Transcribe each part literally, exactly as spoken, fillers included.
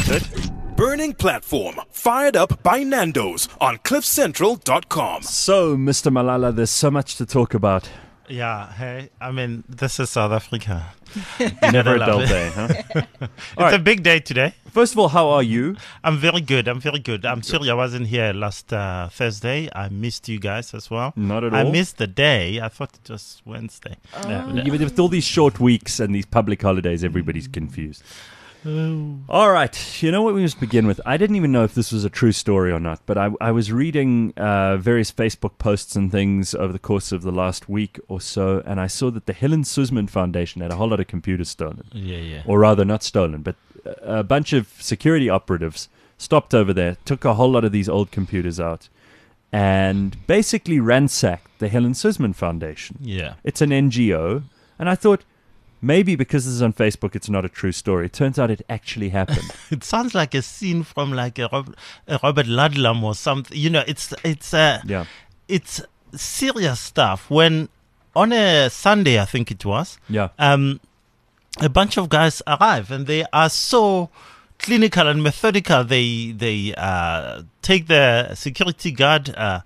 hosted Burning Platform, fired up by Nando's on cliff central dot com. So, Mister Malala, there's so much to talk about. Yeah, hey, I mean, this is South Africa. Never a dull day, huh? It's right. a big day today. First of all, how are you? I'm very good. I'm very good. I'm sorry I wasn't here last uh, Thursday. I missed you guys as well. Not at all. I missed the day. I thought it was Wednesday. Oh. Yeah. With all these short weeks and these public holidays, everybody's confused. Oh. All right. You know what we must begin with? I didn't even know if this was a true story or not, but I, I was reading uh, various Facebook posts and things over the course of the last week or so, and I saw that the Helen Suzman Foundation had a whole lot of computers stolen. Yeah, yeah. Or rather, not stolen, but a bunch of security operatives stopped over there, took a whole lot of these old computers out, and basically ransacked the Helen Suzman Foundation. Yeah. It's an N G O, and I thought, maybe because this is on Facebook, it's not a true story. It turns out it actually happened. It sounds like a scene from like a, Rob- a Robert Ludlum or something. You know, it's it's uh, yeah. it's serious stuff. When on a Sunday, I think it was, yeah, um, a bunch of guys arrive and they are so clinical and methodical. They they uh, take the security guard. Uh,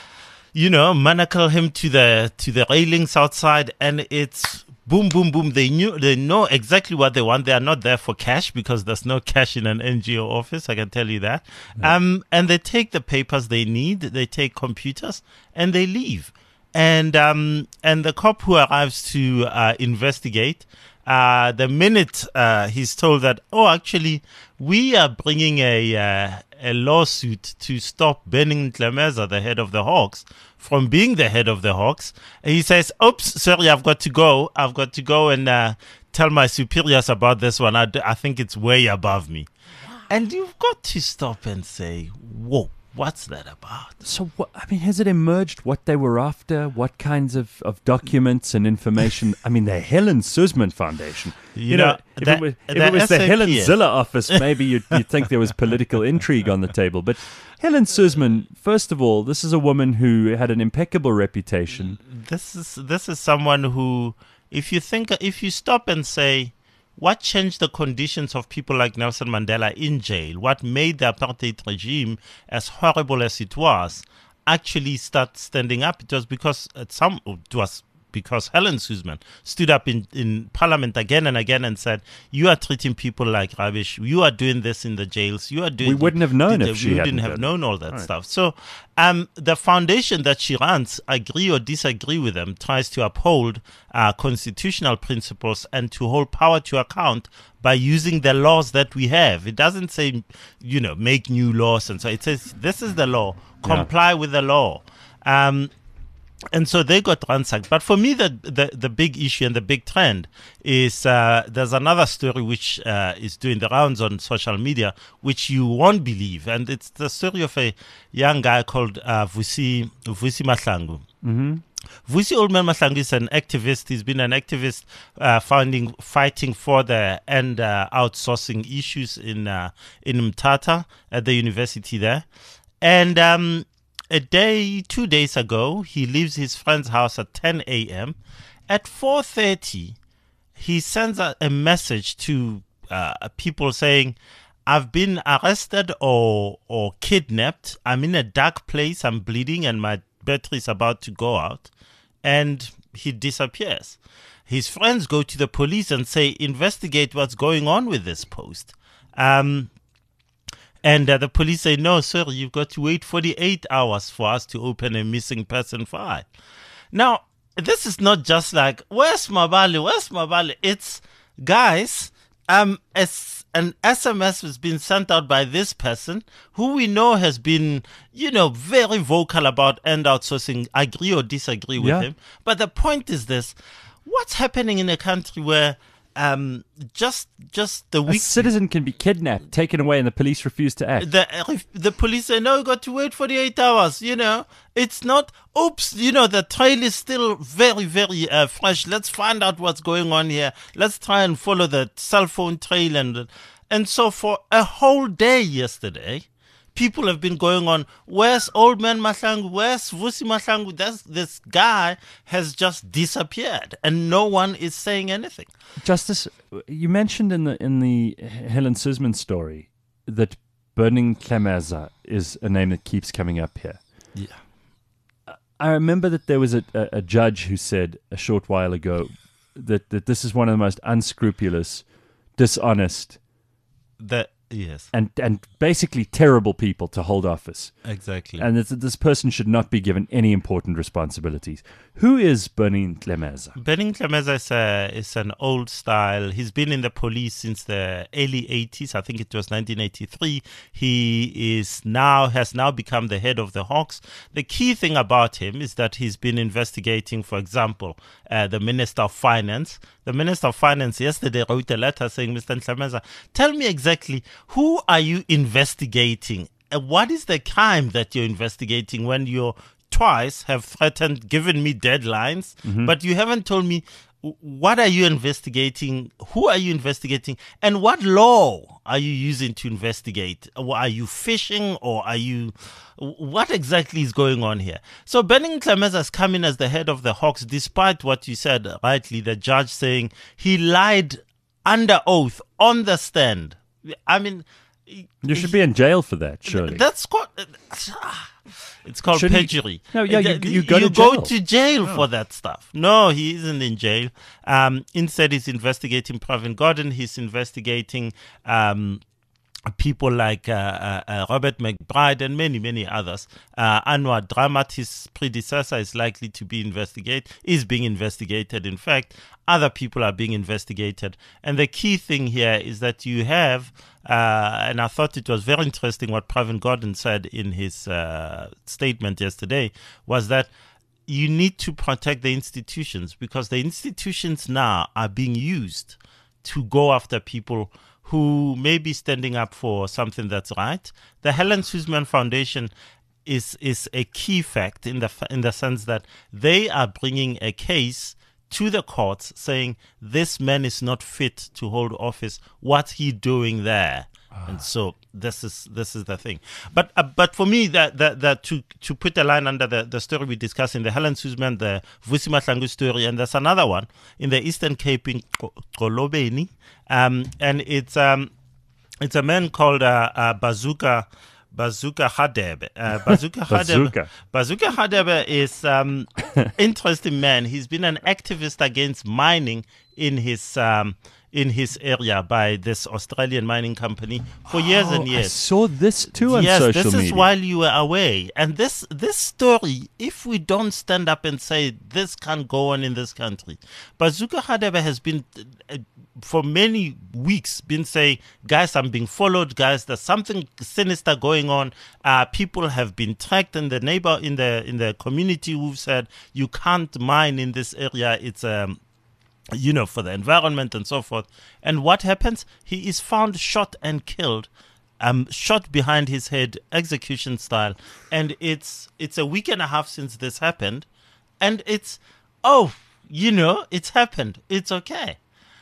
you know, manacle him to the to the railings outside, and it's. Boom, boom, boom. They knew, they know exactly what they want. They are not there for cash because there's no cash in an N G O office. I can tell you that. Yeah. Um, and they take the papers they need. They take computers and they leave. And, um, and the cop who arrives to, uh, investigate, uh, the minute, uh, he's told that, oh, actually, we are bringing a, uh, a lawsuit to stop Benning Tlemeza, the head of the Hawks, from being the head of the Hawks. He says, oops, sorry, I've got to go. I've got to go and uh, tell my superiors about this one. I, d- I think it's way above me. Wow. And you've got to stop and say, whoa, what's that about? So, what, I mean, has it emerged what they were after? What kinds of, of documents and information? I mean, the Helen Suzman Foundation. You, you know, know, if, that, it was, if it was the Helen Ziller office, maybe you'd, you'd think there was political intrigue on the table. But Helen Suzman, first of all, this is a woman who had an impeccable reputation. This is this is someone who, if you think, if you stop and say, what changed the conditions of people like Nelson Mandela in jail? What made the apartheid regime, as horrible as it was, actually start standing up? It was because at some it was. because Helen Suzman stood up in, in Parliament again and again and said, you are treating people like rubbish. You are doing this in the jails. You are doing. We wouldn't have known the, if she We hadn't wouldn't have known all that right. stuff. So um, the foundation that she runs, agree or disagree with them, tries to uphold uh, constitutional principles and to hold power to account by using the laws that we have. It doesn't say, you know, make new laws. And so it says, this is the law. Comply yeah. with the law. Um And so they got ransacked. But for me, the, the, the big issue and the big trend is uh, there's another story which uh, is doing the rounds on social media, which you won't believe. And it's the story of a young guy called uh, Vusi, Vusi Mahlangu. Mm-hmm. Vusi Oldman Mahlangu is an activist. He's been an activist uh, finding, fighting for the end uh, outsourcing issues in, uh, in Mthatha at the university there. And... Um, A day, two days ago, he leaves his friend's house at ten a.m. At four thirty, he sends a, a message to uh, people saying, I've been arrested or or kidnapped. I'm in a dark place. I'm bleeding and my battery is about to go out. And he disappears. His friends go to the police and say, investigate what's going on with this post. Um... And uh, the police say, no, sir, you've got to wait forty-eight hours for us to open a missing person file. Now, this is not just like, where's Mabali? Where's Mabali? It's, guys, um, as an S M S has been sent out by this person who we know has been, you know, very vocal about end outsourcing, agree or disagree with yeah. him. But the point is this, what's happening in a country where Um, just, just the week. A citizen can be kidnapped, taken away, and the police refuse to act. The the police say, no, you got to wait forty-eight hours. You know, it's not, oops, you know, the trail is still very, very uh, fresh. Let's find out what's going on here. Let's try and follow the cell phone trail. And, and so for a whole day yesterday, people have been going on, where's Old Man Mahlangu? Where's Vusi Mahlangu? That's, this guy has just disappeared and no one is saying anything. Justice, you mentioned in the in the Helen Suzman story that Burning Klemeza is a name that keeps coming up here. Yeah. I remember that there was a, a, a judge who said a short while ago that, that this is one of the most unscrupulous, dishonest, that yes, and and basically terrible people to hold office. Exactly. And that this person should not be given any important responsibilities. Who is Burning Klemeza? Burning Klemeza is, a, is an old style. He's been in the police since the early eighties. I think it was nineteen eighty-three. He is now has now become the head of the Hawks. The key thing about him is that he's been investigating, for example, uh, the Minister of Finance. The Minister of Finance yesterday wrote a letter saying, Mister Klemeza, tell me exactly, who are you investigating? Uh, what is the crime that you're investigating when you twice have threatened, given me deadlines, mm-hmm. but you haven't told me what are you investigating, who are you investigating, and what law are you using to investigate? Are you fishing or are you... What exactly is going on here? So Burning Klemeza has come in as the head of the Hawks, despite what you said rightly, the judge saying he lied under oath on the stand. I mean... You should be in jail for that, surely. That's quite... It's called Shouldn't perjury. You, no, yeah, you, you go you to jail. go to jail oh. for that stuff. No, he isn't in jail. Um, instead, he's investigating Pravin Gordhan. He's investigating um, people like uh, uh, uh, Robert McBride and many, many others. Uh, Anwar Dramat, his predecessor, is likely to be investigated, is being investigated. In fact, other people are being investigated. And the key thing here is that you have, uh, and I thought it was very interesting what Pravin Gordhan said in his uh, statement yesterday, was that you need to protect the institutions, because the institutions now are being used to go after people who may be standing up for something that's right. The Helen Suzman Foundation is is a key fact in the in the sense that they are bringing a case to the courts saying this man is not fit to hold office. What's he doing there? Ah. And so this is this is the thing. But uh, but for me, that that, that to to put a line under the, the story we discussed in the Helen Suzman, the Vusi Mahlangu story, and there's another one in the Eastern Cape in Xolobeni, um, and it's um it's a man called uh, uh, Bazooka. Bazooka Hadebe. Uh, Bazooka Hadebe. Bazooka Hadebe is um interesting man. He's been an activist against mining in his um in his area by this Australian mining company for years oh, and years. I saw this too on yes, social media. Yes, this is media. while you were away. And this this story, if we don't stand up and say this can't go on in this country, Bazooka Hadebe has been uh, for many weeks been saying, guys, I'm being followed, guys, there's something sinister going on. Uh, people have been tracked in the neighbor in the in the community who've said you can't mine in this area. It's um you know, for the environment and so forth. And what happens? He is found shot and killed, um, shot behind his head, execution style. And it's it's a week and a half since this happened. And it's, oh, you know, it's happened. It's okay.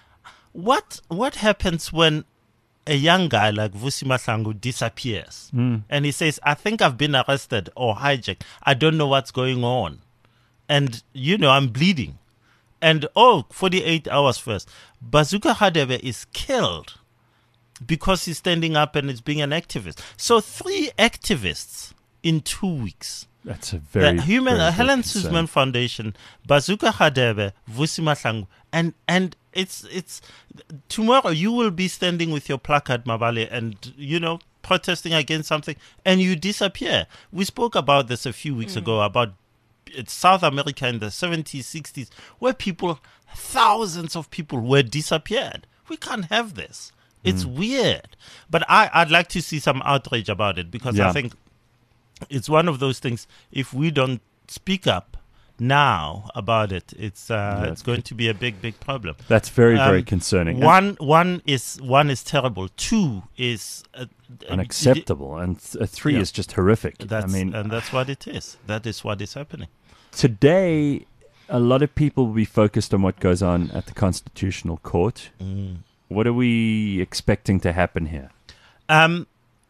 What what happens when a young guy like Vusi Mahlangu disappears? Mm. And he says, I think I've been arrested or hijacked. I don't know what's going on. And, you know, I'm bleeding. And, oh, forty-eight hours first. Bazooka Hadebe is killed because he's standing up and is being an activist. So three activists in two weeks. That's a very, the human very uh, Helen concern. Suzman Foundation, Bazooka Hadebe, Vusi Mahlangu, and and it's it's tomorrow you will be standing with your placard, Mabale, and you know protesting against something, and you disappear. We spoke about this a few weeks mm. ago about it's South America in the seventies, sixties, where people, thousands of people were disappeared. We can't have this. It's mm. weird. But I, I'd like to see some outrage about it because yeah. I think it's one of those things, if we don't speak up now about it, it's uh, yeah. it's going to be a big, big problem. That's very, um, very concerning. One one is one is terrible. Two is uh, unacceptable, and th- three yeah. is just horrific. That's, I mean, and that's what it is. That is what is happening. Today, a lot of people will be focused on what goes on at the Constitutional Court. Mm. What are we expecting to happen here? Um,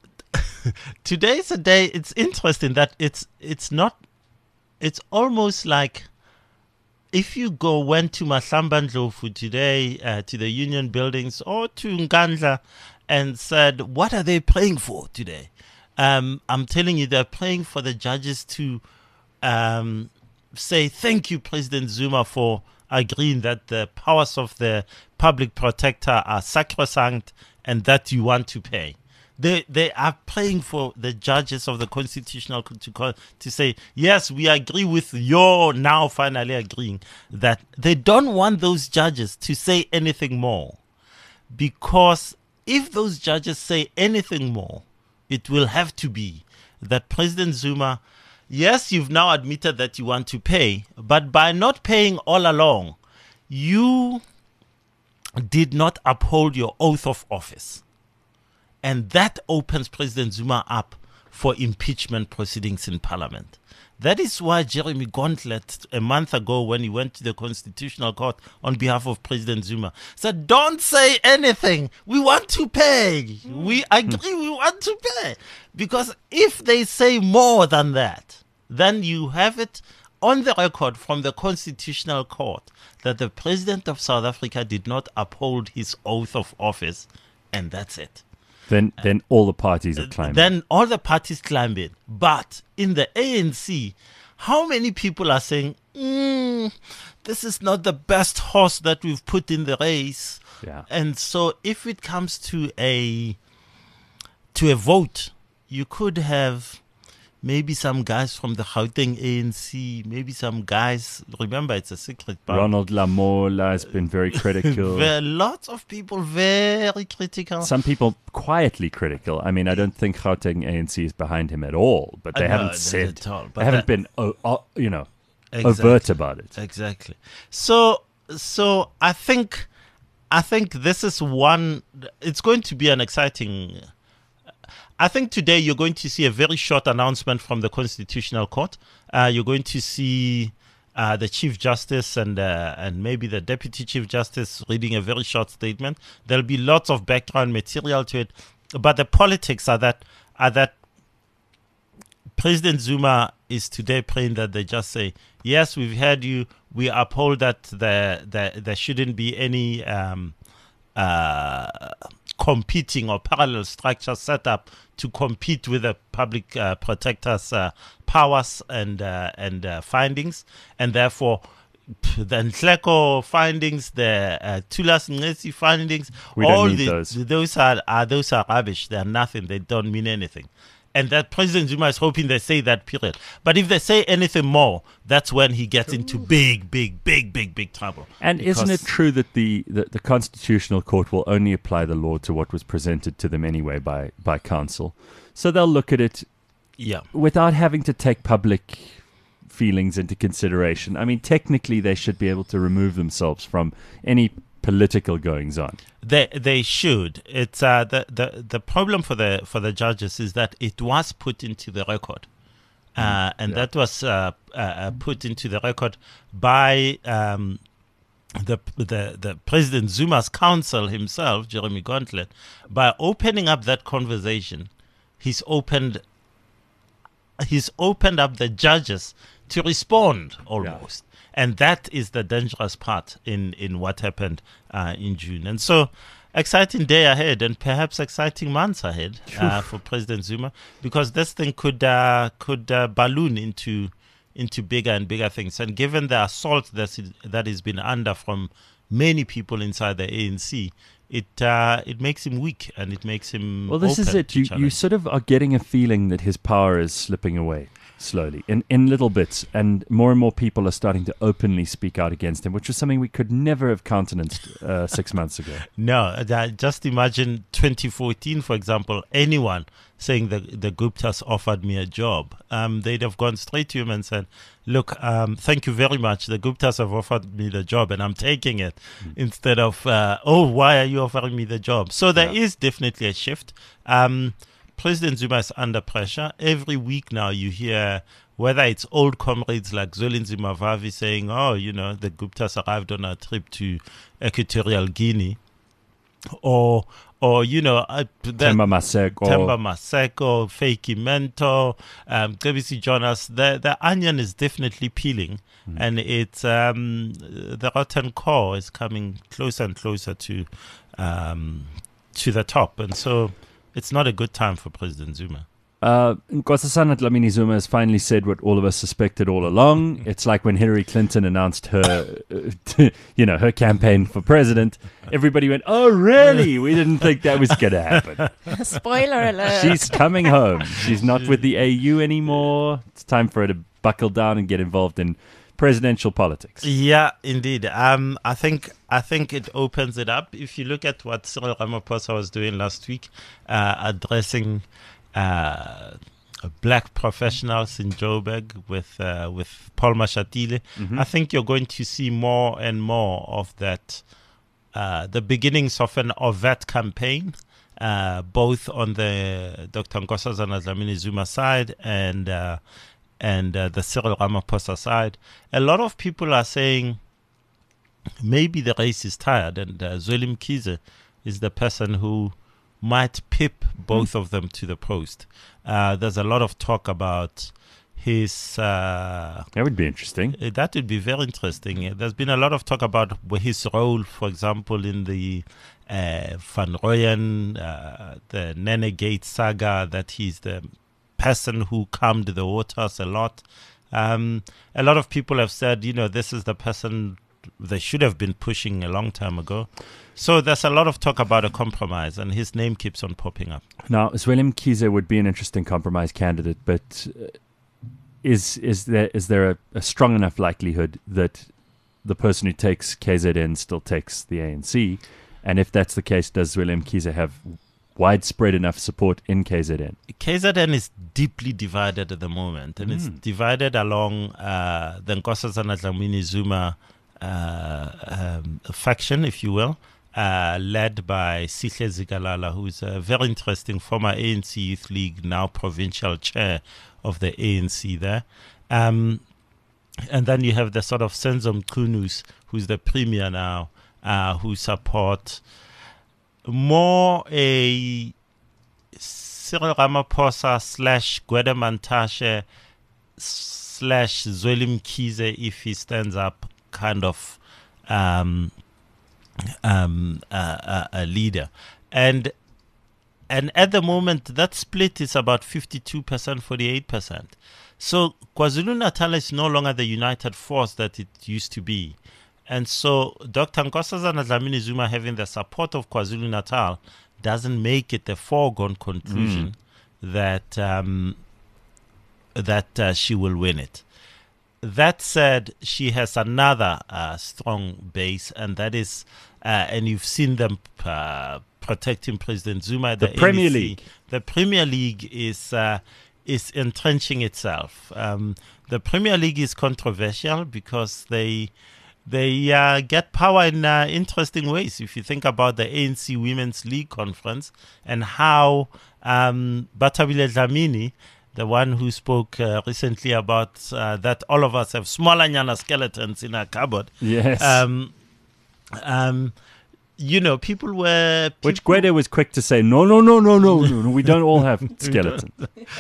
today's a day. It's interesting that it's it's not. It's almost like if you go went to Mahlamba Ndlovu today uh, to the Union Buildings or to Nkandla, and said, what are they praying for today? Um, I'm telling you, they're praying for the judges to um, say, thank you, President Zuma, for agreeing that the powers of the public protector are sacrosanct and that you want to pay. They they are praying for the judges of the Constitutional Court to, to say, yes, we agree with your now finally agreeing that they don't want those judges to say anything more. Because if those judges say anything more, it will have to be that President Zuma, yes, you've now admitted that you want to pay, but by not paying all along, you did not uphold your oath of office. And that opens President Zuma up for impeachment proceedings in Parliament. That is why Jeremy Gauntlett, a month ago when he went to the Constitutional Court on behalf of President Zuma, said, don't say anything. We want to pay. We agree we want to pay. Because if they say more than that, then you have it on the record from the Constitutional Court that the President of South Africa did not uphold his oath of office, and that's it. Then, then all the parties are climbing. Then all the parties climb in. But in the A N C, how many people are saying, mm, this is not the best horse that we've put in the race? Yeah. And so if it comes to a to a vote, you could have maybe some guys from the Gauteng A N C, maybe some guys, remember it's a secret. Ronald Lamola has been very critical. There are lots of people very critical. Some people quietly critical. I mean, I don't think Gauteng A N C is behind him at all, but they uh, haven't no, said, all, they haven't that, been, uh, uh, you know, exactly, overt about it. Exactly. So, so I think, I think this is one, it's going to be an exciting I think today you're going to see a very short announcement from the Constitutional Court. Uh, you're going to see uh, the Chief Justice and uh, and maybe the Deputy Chief Justice reading a very short statement. There'll be lots of background material to it, but the politics are that are that President Zuma is today praying that they just say, yes, we've heard you. We uphold that there there, there shouldn't be any Um, uh, competing or parallel structure set up to compete with the public uh, protector's uh, powers and uh, and uh, findings, and therefore the Nhleko findings, the uh, Thulas Nxesi findings, we all don't need the, those. those are, are those are rubbish. They are nothing. They don't mean anything. And that President Zuma is hoping they say that, period. But if they say anything more, that's when he gets into big, big, big, big, big trouble. And isn't it true that the, the, the Constitutional Court will only apply the law to what was presented to them anyway by, by council? So they'll look at it yeah. without having to take public feelings into consideration. I mean, technically, they should be able to remove themselves from any political goings on. They they should. It's uh, the, the the problem for the for the judges is that it was put into the record, uh, and yeah. that was uh, uh, put into the record by um, the the the President Zuma's counsel himself, Jeremy Gauntlett. By opening up that conversation, he's opened he's opened up the judges to respond almost. Yeah. And that is the dangerous part in, in what happened uh, in June. And so, exciting day ahead, and perhaps exciting months ahead uh, for President Zuma, because this thing could uh, could uh, balloon into into bigger and bigger things. And given the assault that's, that has been under from many people inside the A N C, it uh, it makes him weak, and it makes him. Well, this is it. You you sort of are getting a feeling that his power is slipping away. Slowly, in, in little bits, and more and more people are starting to openly speak out against him, which was something we could never have countenanced uh, six months ago. No, uh, just imagine twenty fourteen, for example, anyone saying that the Guptas offered me a job. Um, they'd have gone straight to him and said, look, um, thank you very much. The Guptas have offered me the job and I'm taking it, mm. instead of, uh, oh, why are you offering me the job? So there yeah. is definitely a shift. Um, President Zuma is under pressure. Every week now you hear, whether it's old comrades like Zwelinzima Vavi saying, oh, you know, the Guptas arrived on a trip to Equatorial Guinea, or, or you know, uh, Themba Maseko, Themba Maseko, Fakey Mento, um, K B C Jonas. The, the onion is definitely peeling, mm. and it's um, the rotten core is coming closer and closer to um, to the top. And so it's not a good time for President Zuma. Uh, Nkosazana Dlamini Zuma has finally said what all of us suspected all along. It's like when Hillary Clinton announced her, uh, you know, her campaign for president. Everybody went, "Oh, really? We didn't think that was going to happen." Spoiler alert. She's coming home. She's not with the A U anymore. It's time for her to buckle down and get involved in presidential politics. Yeah, indeed. Um, I think I think it opens it up. If you look at what Cyril Ramaphosa was doing last week, uh, addressing Uh, black professionals in Joburg with uh, with Paul Mashatile, mm-hmm. I think you're going to see more and more of that, uh, the beginnings of an overt campaign, uh, both on the Doctor Nkosazana Dlamini Zuma side and uh, and uh, the Cyril Ramaphosa side. A lot of people are saying maybe the race is tired, and uh, Zweli Mkhize is the person who might pip both of them to the post. Uh, there's a lot of talk about his... Uh, that would be interesting. Uh, that would be very interesting. There's been a lot of talk about his role, for example, in the uh, Van Rooyen, uh, the Nene Gate saga, that he's the person who calmed the waters a lot. Um, a lot of people have said, you know, this is the person they should have been pushing a long time ago. So there's a lot of talk about a compromise, and his name keeps on popping up. Now, Zweli Mkhize would be an interesting compromise candidate, but uh, is is there is there a, a strong enough likelihood that the person who takes K Z N still takes the A N C? And if that's the case, does Zweli Mkhize have widespread enough support in K Z N? K Z N is deeply divided at the moment, and mm. it's divided along uh, the Nkosazana Dlamini Zuma uh, um, faction, if you will. Uh, led by Sihle Zikalala, who's a very interesting former A N C Youth League, now provincial chair of the A N C there. Um, and then you have the sort of Senzo Mchunu, who's the premier now, uh, who support more a Cyril Ramaphosa slash Gwede Mantashe slash Zweli Mkhize if he stands up kind of um, Um, uh, a leader, and and at the moment that split is about fifty-two percent, forty-eight percent. So KwaZulu-Natal is no longer the united force that it used to be, and so Doctor Nkosazana Dlamini Zuma having the support of KwaZulu-Natal doesn't make it a foregone conclusion mm. that um, that uh, she will win it. That said, she has another uh, strong base, and that is, uh, and you've seen them uh, protecting President Zuma. The, the Premier A N C. League. The Premier League is uh, is entrenching itself. Um, the Premier League is controversial because they they uh, get power in uh, interesting ways. If you think about the A N C Women's League Conference and how um, Batabile Dlamini, the one who spoke uh, recently about uh, that all of us have smaller nyana skeletons in our cupboard. Yes. Um, um, you know, people were... People Which Gwede was quick to say, no, no, no, no, no, no, we don't all have skeletons.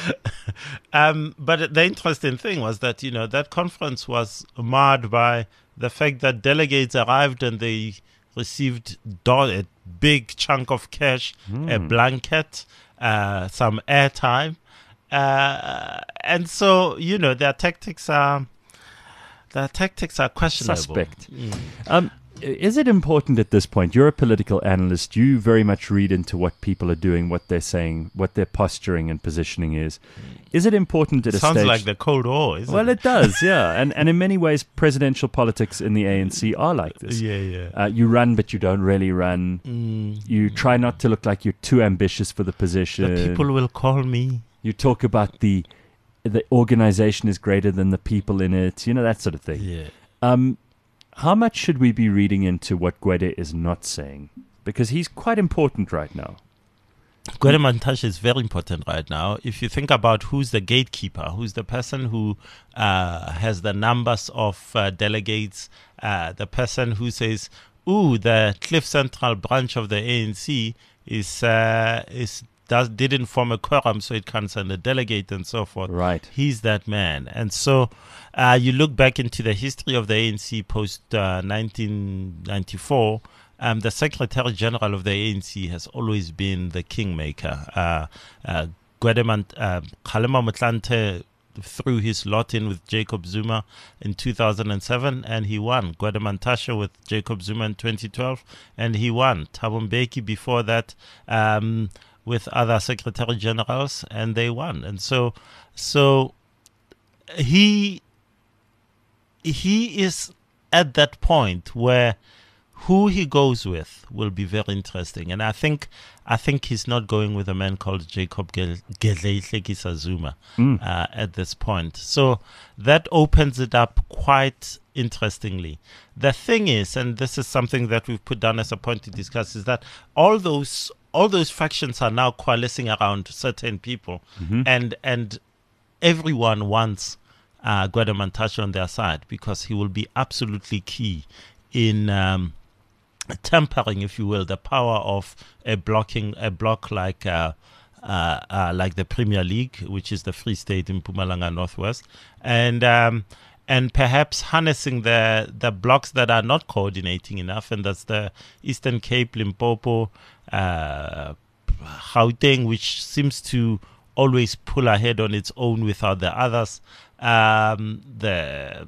um, but the interesting thing was that, you know, that conference was marred by the fact that delegates arrived and they received do- a big chunk of cash, mm. a blanket, uh, some airtime. Uh, and so, you know, their tactics are their tactics are questionable. Suspect. Mm. Um, is it important at this point? You're a political analyst. You very much read into what people are doing, what they're saying, what their posturing and positioning is. Is it important at it a sounds stage? Sounds like the Cold War, isn't well, it? Well, it does, yeah. And and in many ways, presidential politics in the A N C are like this. Yeah, yeah. Uh, you run, but you don't really run. Mm. You try not to look like you're too ambitious for the position. The people will call me. You talk about the the organization is greater than the people in it, you know, that sort of thing. Yeah. Um, how much should we be reading into what Gwede is not saying? Because he's quite important right now. Gwede Mantashe is very important right now. If you think about who's the gatekeeper, who's the person who uh, has the numbers of uh, delegates, uh, the person who says, ooh, the Cliff Central branch of the A N C is uh, is Does, didn't form a quorum, so it can't send a delegate and so forth. Right. He's that man. And so uh, you look back into the history of the A N C post uh, nineteen ninety-four, um, the Secretary General of the A N C has always been the kingmaker. Uh, uh, Kgalema uh, Motlanthe threw his lot in with Jacob Zuma in two thousand seven, and he won. Kgalema Ntashe with Jacob Zuma in twenty twelve, and he won. Thabo Mbeki before that um, with other Secretary Generals, and they won. And so, so he he is at that point where who he goes with will be very interesting. And I think I think he's not going with a man called Jacob Gedleyihlekisa Zuma mm. uh, at this point. So that opens it up quite interestingly. The thing is, and this is something that we've put down as a point to discuss, is that all those all those factions are now coalescing around certain people, mm-hmm. and and everyone wants uh, Kgalema Ntashe on their side, because he will be absolutely key in um, tempering, if you will, the power of a blocking a block like uh, uh, uh, like the Premier League, which is the Free State in Mpumalanga Northwest, and um, and perhaps harnessing the the blocks that are not coordinating enough, and that's the Eastern Cape, Limpopo, uh, Gauteng, which seems to always pull ahead on its own without the others. Um, the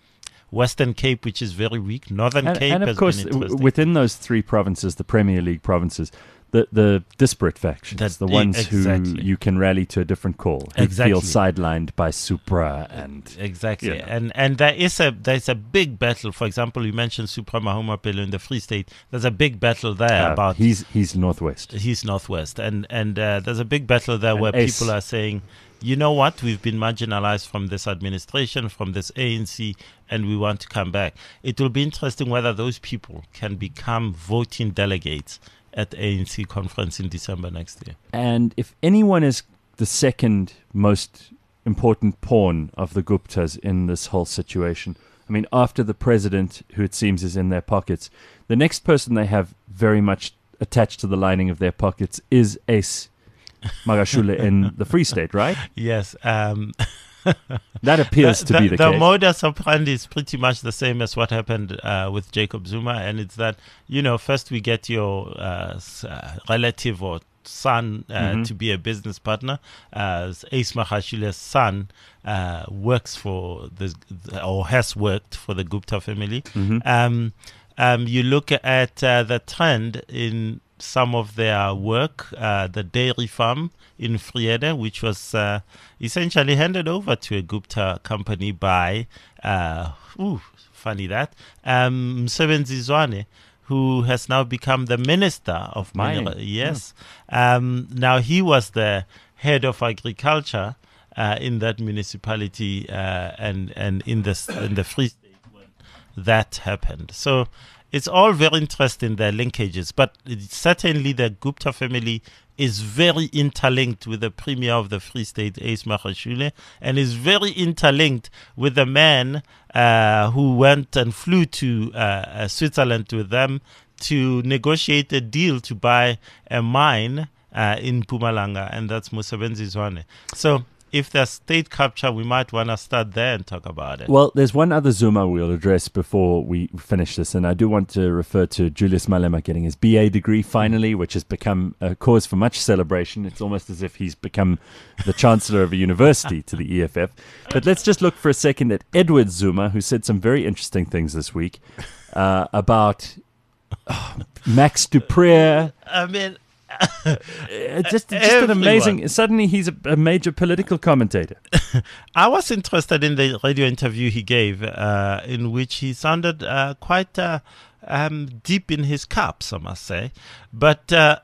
Western Cape, which is very weak. Northern and, Cape, and of has course, been interesting. Within those three provinces, the Premier League provinces, the the disparate factions, That, the ones exactly. who you can rally to a different call, who exactly. feel sidelined by Supra and exactly, you know. and and there is a there's a big battle. For example, you mentioned Supra Mahumapelo in the Free State. There's a big battle there uh, about he's he's northwest. He's northwest, and and uh, there's a big battle there and where Ace. people are saying, you know what, we've been marginalized from this administration, from this A N C, and we want to come back. It will be interesting whether those people can become voting delegates at the A N C conference in December next year. And if anyone is the second most important pawn of the Guptas in this whole situation, I mean, after the president, who it seems is in their pockets, the next person they have very much attached to the lining of their pockets is Ace Magashule in the Free State, right? Yes. Um, that appears the, to the, be the, the case. The modus operandi is pretty much the same as what happened uh, with Jacob Zuma, and it's that, you know, first we get your uh, uh, relative or son uh, mm-hmm. to be a business partner. Uh, Ace Magashule's son uh, works for the, or has worked for the Gupta family. Mm-hmm. Um, um, you look at uh, the trend in some of their work, uh, the dairy farm in Friede, which was uh, essentially handed over to a Gupta company by, uh, ooh, funny that, um, Msebenzi Zwane, who has now become the Minister of Mining. Mineral. Yes. Yeah. Um, now, he was the head of agriculture uh, in that municipality uh, and, and in, the, in the Free State when that happened. So it's all very interesting, their linkages, but certainly the Gupta family is very interlinked with the Premier of the Free State, Ace Magashule, and is very interlinked with the man uh, who went and flew to uh, Switzerland with them to negotiate a deal to buy a mine uh, in Mpumalanga, and that's Msebenzi Zwane. So if there's state capture, we might want to start there and talk about it. Well, there's one other Zuma we'll address before we finish this, and I do want to refer to Julius Malema getting his B A degree finally, which has become a cause for much celebration. It's almost as if he's become the chancellor of a university to the E F F. But let's just look for a second at Edward Zuma, who said some very interesting things this week uh, about oh, Max du Preez. I mean, Uh, just, just an amazing. Suddenly, he's a, a major political commentator. I was interested in the radio interview he gave, uh, in which he sounded uh, quite uh, um, deep in his cups, I must say. But uh,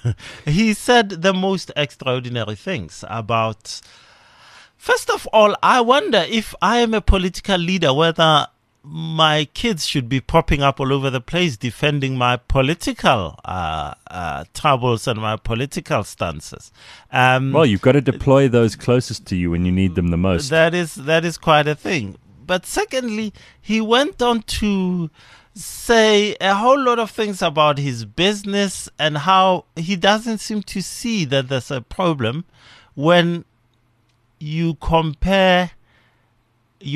he said the most extraordinary things about. First of all, I wonder if I am a political leader, whether my kids should be popping up all over the place defending my political uh, uh, troubles and my political stances. Um, well, you've got to deploy those closest to you when you need them the most. That is that is quite a thing. But secondly, he went on to say a whole lot of things about his business and how he doesn't seem to see that there's a problem when you compare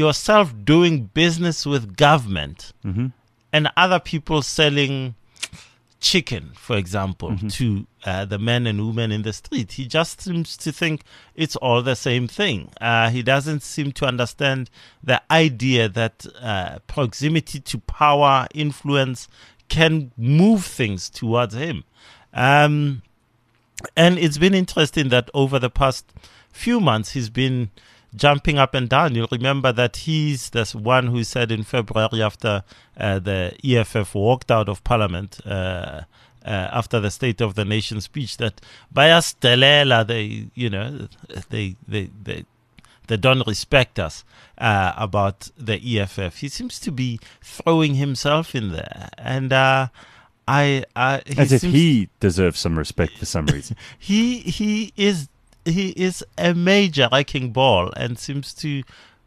yourself doing business with government mm-hmm. and other people selling chicken, for example, mm-hmm. to uh, the men and women in the street. He just seems to think it's all the same thing. Uh, he doesn't seem to understand the idea that uh, proximity to power, influence, can move things towards him. Um, and it's been interesting that over the past few months, he's been jumping up and down. You'll remember that he's the one who said in February, after uh, the E F F walked out of Parliament, uh, uh, after the State of the Nation speech, that Bayastelela, they, you know, they, they, they, they don't respect us uh, about the E F F. He seems to be throwing himself in there, and uh, I, I as if he deserves some respect for some reason. he he is. He is a major wrecking ball and seems to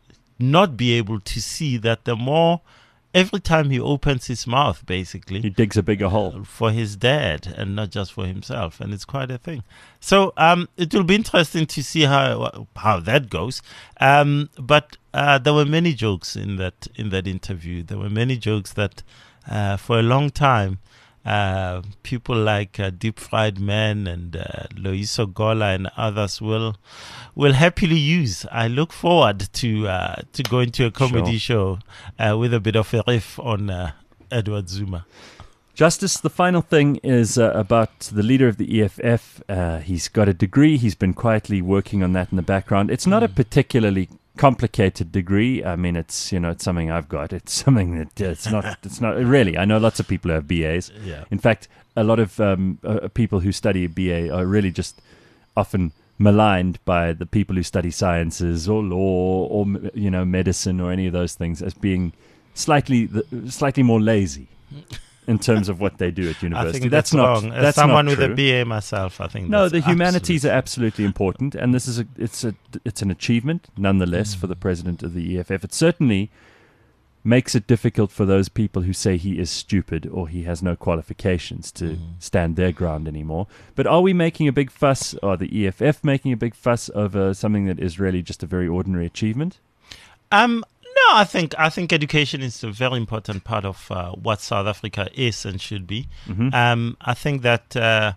not be able to see that the more, every time he opens his mouth, basically, he digs a bigger hole for his dad and not just for himself. And it's quite a thing. So um, it will be interesting to see how how that goes. Um, but uh, there were many jokes in that in that interview. There were many jokes that uh, for a long time, Uh, people like uh, Deep Fried Man and uh, Loiso Gola and others will will happily use. I look forward to uh, to going to a comedy sure. show uh, with a bit of a riff on uh, Edward Zuma. Justice, the final thing is uh, about the leader of the E F F. Uh, he's got a degree. He's been quietly working on that in the background. It's not mm. a particularly complicated degree. I mean, it's, you know, it's something I've got. It's something that uh, it's not. It's not really. I know lots of people who have B As. Yeah. In fact, a lot of um, uh, people who study a B A are really just often maligned by the people who study sciences or law or, you know, medicine or any of those things as being slightly slightly more lazy in terms of what they do at university. I think that's, that's not wrong. As that's someone not with true. a B A myself, I think no. that's The humanities absolutely. are absolutely important, and this is a it's a it's an achievement nonetheless mm. for the president of the E F F. It certainly makes it difficult for those people who say he is stupid or he has no qualifications to mm. stand their ground anymore. But are we making a big fuss, or the E F F making a big fuss over something that is really just a very ordinary achievement? Um. No, I think I think education is a very important part of uh, what South Africa is and should be. Mm-hmm. Um, I think that, uh,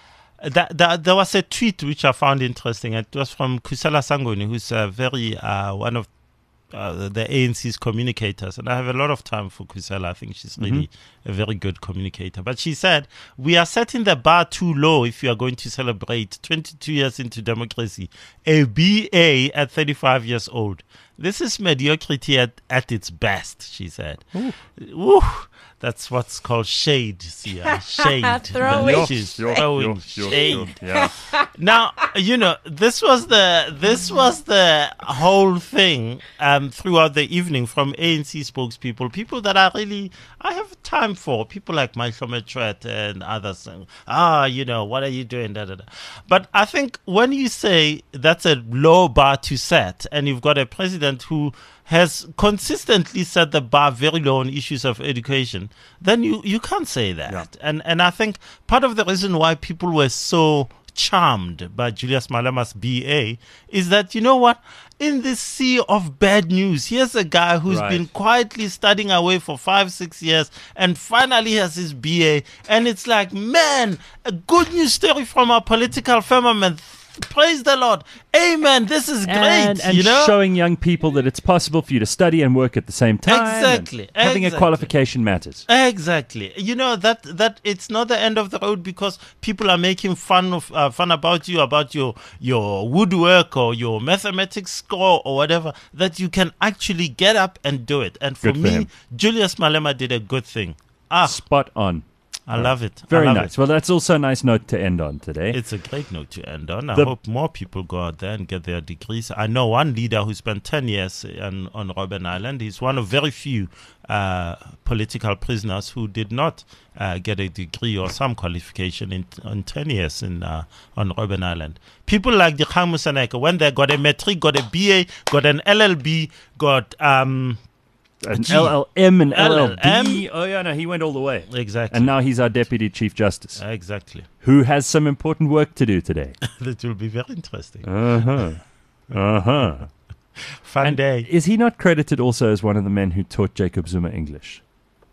that that there was a tweet which I found interesting. It was from Kusela Sangoni, who's a very uh, one of uh, the A N C's communicators, and I have a lot of time for Kusela. I think she's really mm-hmm. a very good communicator. But she said, we are setting the bar too low if you are going to celebrate twenty-two years into democracy, a B A at thirty-five years old. This is mediocrity at, at its best, she said. Ooh. Ooh, that's what's called shade, Sia. Shade. Throwing She's shade. throwing shade. Yeah. Now, you know, this was the this was the whole thing um, throughout the evening from A N C spokespeople, people that I really I have time for, people like Michael Metret and others saying, ah, you know, what are you doing? Da, da, da. But I think when you say that's a low bar to set, and you've got a president who has consistently set the bar very low on issues of education, then you, you can't say that. Yeah. And and I think part of the reason why people were so charmed by Julius Malema's B A is that, you know what, in this sea of bad news, here's a guy who's right. been quietly studying away for five, six years and finally has his B A. And it's like, man, a good news story from our political firmament. Praise the Lord. Amen. This is great. And, and you know? showing young people that it's possible for you to study and work at the same time. Exactly. Having exactly. a qualification matters. Exactly. You know, that that it's not the end of the road because people are making fun of uh, fun about you, about your your woodwork or your mathematics score or whatever, that you can actually get up and do it. And for Good for me, him. Julius Malema did a good thing. Ah, Spot on. I love it. Very love nice. It. Well, that's also a nice note to end on today. It's a great note to end on. I The hope more people go out there and get their degrees. I know one leader who spent ten years on, on Robben Island. He's one of very few uh, political prisoners who did not uh, get a degree or some qualification in, in ten years in uh, on Robben Island. People like Dikgang Moseneke, when they got a matric, got a B A, got an L L B, got... Um, An L L M and L L B. L L M. Oh, yeah, no, he went all the way. Exactly. And now he's our Deputy Chief Justice, Exactly. who has some important work to do today. That will be very interesting. Uh-huh. Uh-huh. Fun And day. is he not credited also as one of the men who taught Jacob Zuma English?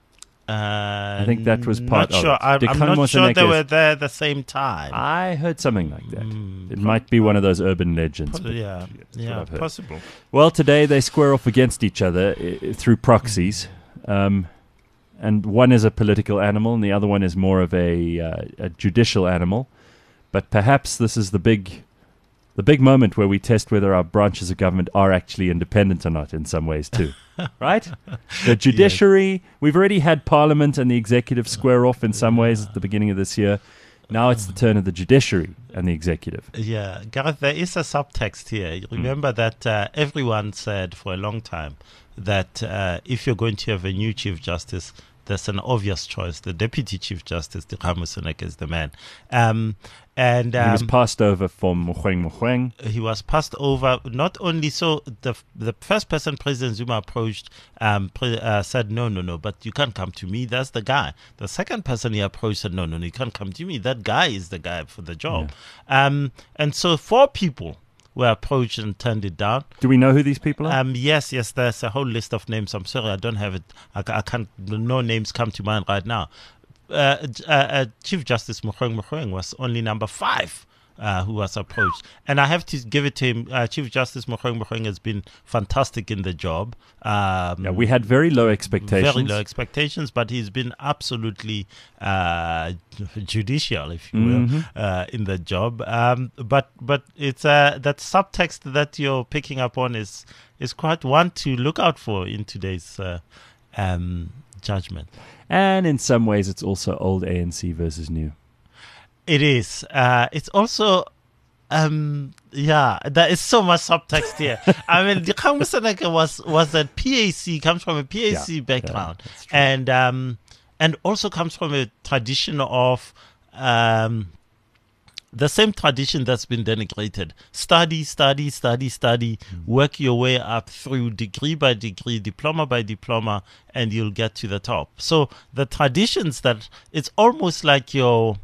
Uh, I think that was part not sure. of it. I'm, I'm not sure they were there at the same time. I heard something like that. Mm, it might be one of those urban legends. Po- yeah, yeah, possible. Well, today they square off against each other uh, through proxies. Um, and one is a political animal and the other one is more of a, uh, a judicial animal. But perhaps this is the big... The big moment where we test whether our branches of government are actually independent or not in some ways too. Right? The judiciary, yes. We've already had Parliament and the executive square off in some ways at the beginning of this year. Now it's the turn of the judiciary and the executive. Yeah, Gareth, there is a subtext here. You remember mm. that uh, everyone said for a long time that uh, if you're going to have a new Chief Justice, there's an obvious choice. The Deputy Chief Justice, Dikgamo Seneke, is the man. Um, and um, he was passed over from Mogoeng Mogoeng. He was passed over. Not only so, the the first person President Zuma approached um, pre- uh, said, no, no, no, but you can't come to me. That's the guy. The second person he approached said, no, no, no, you can't come to me. That guy is the guy for the job. Yeah. Um, and so four people were approached and turned it down. Do we know who these people are? Um, yes, yes, there's a whole list of names. I'm sorry, I don't have it. I, I can't, no names come to mind right now. Uh, uh, uh, Chief Justice Mogoeng Mogoeng was only number five uh, who was approached. And I have to give it to him. Uh, Chief Justice Mogoeng Mogoeng has been fantastic in the job. Um, yeah, we had very low expectations. Very low expectations, but he's been absolutely uh, judicial, if you mm-hmm. will, uh, in the job. Um, but but it's uh, that subtext that you're picking up on is is quite one to look out for in today's uh, um, judgment. And in some ways, it's also old A N C versus new. It is. Uh, it's also, um, yeah, there is so much subtext here. I mean, Dikgamo Seneke was was a P A C, comes from a P A C yeah, background, yeah, and um, and also comes from a tradition of um, the same tradition that's been denigrated. Study, study, study, study, mm. work your way up through degree by degree, diploma by diploma, and you'll get to the top. So the traditions that, it's almost like your,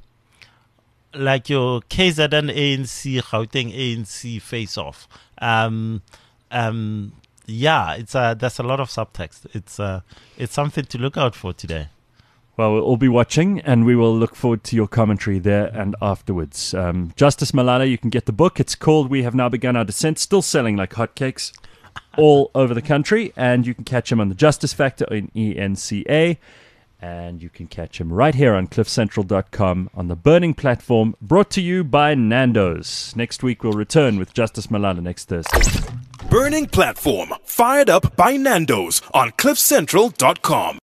like your K Z N A N C, Gauteng A N C face-off. Um, um, yeah, it's a, there's a lot of subtext. It's uh, it's something to look out for today. Well, we'll all be watching, and we will look forward to your commentary there and afterwards. Um, Justice Malala, you can get the book. It's called We Have Now Begun Our Descent, still selling like hotcakes all over the country. And you can catch him on the Justice Factor in E N C A. And you can catch him right here on cliff central dot com on the Burning Platform, brought to you by Nando's. Next week, we'll return with Justice Malala next Thursday. Burning Platform, fired up by Nando's on cliff central dot com.